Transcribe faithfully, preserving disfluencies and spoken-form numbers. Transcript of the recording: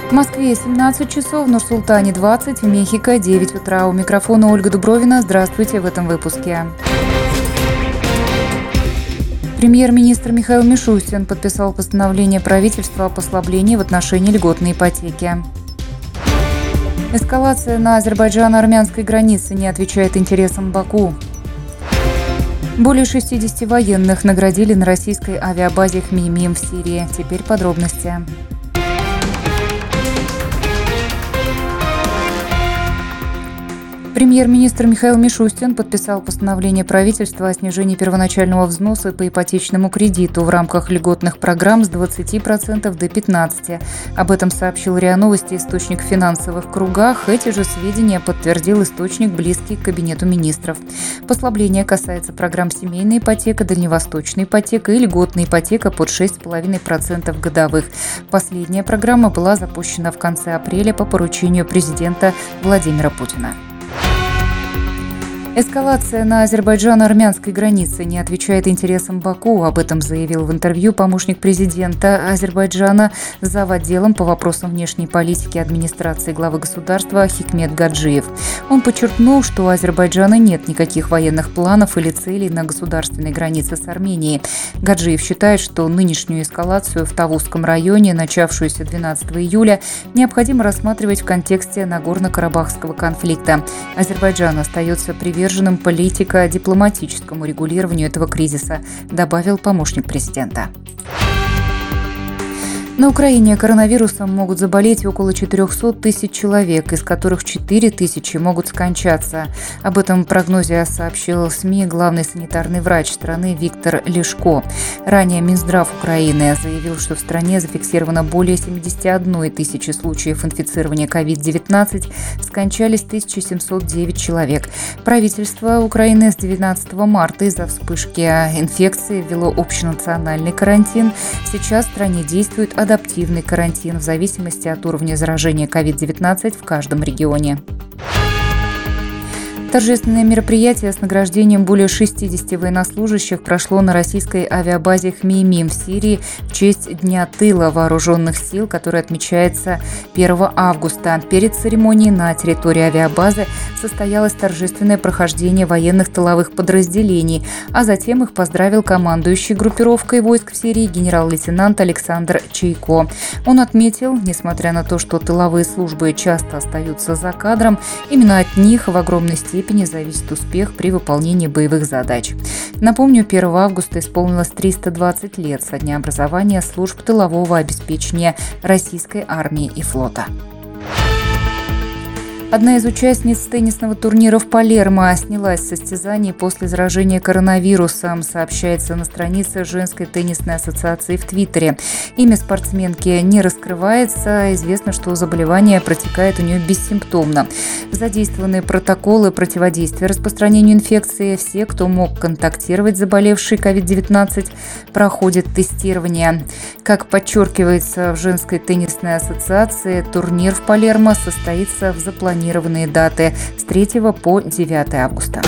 В Москве семнадцать часов, в Нур-Султане двадцать, в Мехико девять утра. У микрофона Ольга Дубровина. Здравствуйте в этом выпуске. Премьер-министр Михаил Мишустин подписал постановление правительства о послаблении в отношении льготной ипотеки. Эскалация на азербайджано-армянской границе не отвечает интересам Баку. Более шестидесяти военных наградили на российской авиабазе Хмеймим в Сирии. Теперь подробности. Премьер-министр Михаил Мишустин подписал постановление правительства о снижении первоначального взноса по ипотечному кредиту в рамках льготных программ с двадцати процентов до пятнадцати процентов. Об этом сообщил РИА Новости источник в финансовых кругах. Эти же сведения подтвердил источник, близкий к Кабинету министров. Послабление касается программ семейная ипотека, дальневосточная ипотека и льготная ипотека под шесть целых пять десятых процента годовых. Последняя программа была запущена в конце апреля по поручению президента Владимира Путина. Эскалация на азербайджано-армянской границе не отвечает интересам Баку. Об этом заявил в интервью помощник президента Азербайджана, зав. Отделом по вопросам внешней политики администрации главы государства Хикмет Гаджиев. Он подчеркнул, что у Азербайджана нет никаких военных планов или целей на государственной границе с Арменией. Гаджиев считает, что нынешнюю эскалацию в Тавузском районе, начавшуюся двенадцатого июля, необходимо рассматривать в контексте Нагорно-Карабахского конфликта. Азербайджан остается приверженным политико-дипломатическому регулированию этого кризиса, добавил помощник президента. На Украине коронавирусом могут заболеть около четырехсот тысяч человек, из которых четыре тысячи могут скончаться. Об этом прогнозе сообщил СМИ главный санитарный врач страны Виктор Лешко. Ранее Минздрав Украины заявил, что в стране зафиксировано более семидесяти одной тысячи случаев инфицирования ковид девятнадцать, скончались тысяча семьсот девять человек. Правительство Украины с двенадцатого марта из-за вспышки инфекции ввело общенациональный карантин. Сейчас в стране действует адаптивный карантин в зависимости от уровня заражения ковид девятнадцать в каждом регионе. Торжественное мероприятие с награждением более шестидесяти военнослужащих прошло на российской авиабазе Хмеймим в Сирии в честь Дня тыла вооруженных сил, который отмечается первого августа. Перед церемонией на территории авиабазы состоялось торжественное прохождение военных тыловых подразделений, а затем их поздравил командующий группировкой войск в Сирии генерал-лейтенант Александр Чайко. Он отметил, несмотря на то, что тыловые службы часто остаются за кадром, именно от них в огромной степени степени зависит успех при выполнении боевых задач. Напомню, первого августа исполнилось триста двадцать лет со дня образования служб тылового обеспечения российской армии и флота. Одна из участниц теннисного турнира в Палермо снялась с состязаний после заражения коронавирусом, сообщается на странице Женской теннисной ассоциации в Твиттере. Имя спортсменки не раскрывается. Известно, что заболевание протекает у нее бессимптомно. Задействованы протоколы противодействия распространению инфекции. Все, кто мог контактировать с заболевшей ковид девятнадцать, проходят тестирование. Как подчеркивается в Женской теннисной ассоциации, турнир в Палермо состоится в запланированные даты с третьего по девятое августа.